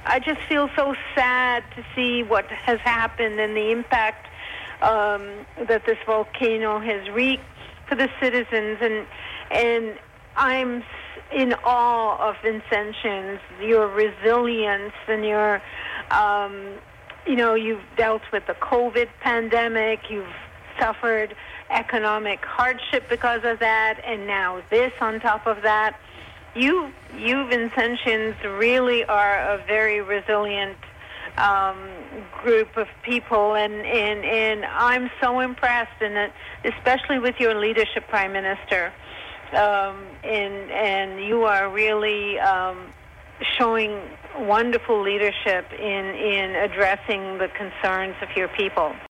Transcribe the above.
I just feel so sad to see what has happened and the impact that this volcano has wreaked for the citizens, and I'm in awe of Vincentians, your resilience and your, you've dealt with the COVID pandemic, you've suffered economic hardship because of that, and now this on top of that. You Vincentians really are a very resilient group of people, and I'm so impressed, and especially with your leadership, Prime Minister. And you are really showing wonderful leadership in addressing the concerns of your people.